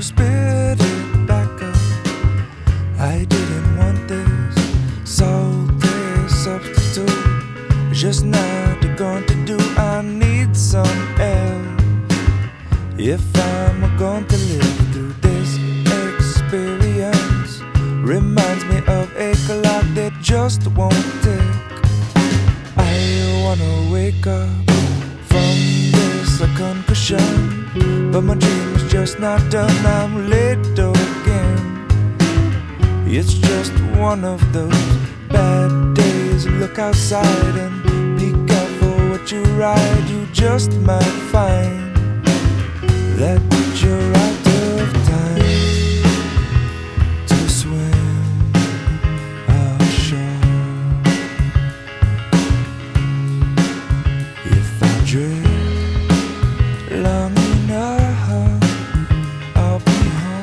spit it back up. I didn't want this salty substitute. It's just not going to do. I need some air if I'm going to live through this experience. Reminds me of a clock that just won't tick. I wanna wake up from this concussion, but my dream is just not done. I'm late again. It's just one of those bad days. Look outside and peek out for what you ride. You just might find that you're out of time to swim ashore. If I drift long enough, I'll be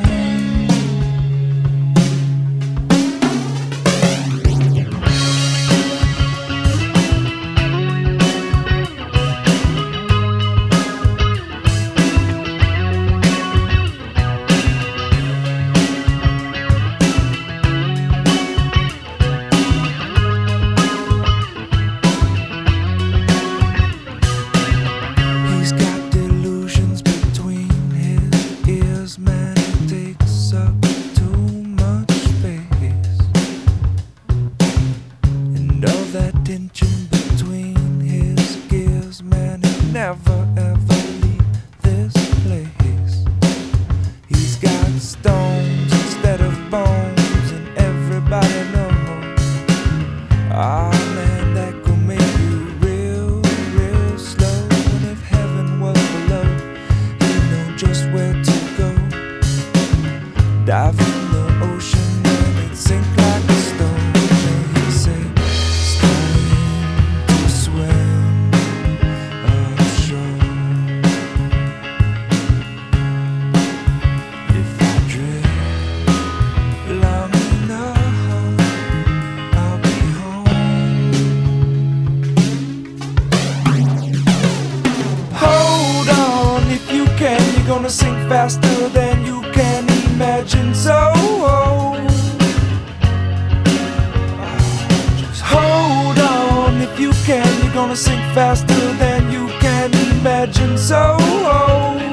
tension between his gears, man, he'll never ever leave this place. He's got stones instead of bones, and everybody knows. Ah, man, that could make you real, real slow. And if heaven was below, he'd know just where to go. Dive in the ocean and it'd sink like a stone. And he'd say, you're gonna sink faster than you can imagine. So just hold on if you can. You're gonna sink faster than you can imagine. So